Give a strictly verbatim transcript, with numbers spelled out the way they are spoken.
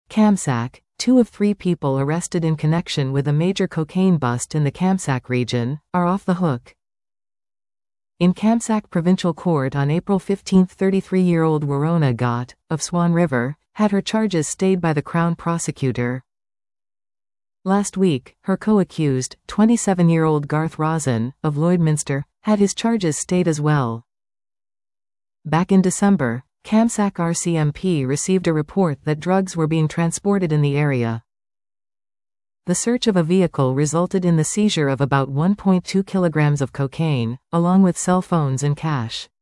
Kamsack, two of three people arrested in connection with a major cocaine bust in the Kamsack region, are off the hook. In Kamsack Provincial Court on April fifteenth, thirty-three-year-old Warona Gott, of Swan River, had her charges stayed by the Crown prosecutor. Last week, her co-accused, twenty-seven-year-old Garth Rosen, of Lloydminster, had his charges stayed as well. Back in December, Kamsack R C M P received a report that drugs were being transported in the area. The search of a vehicle resulted in the seizure of about one point two kilograms of cocaine, along with cell phones and cash.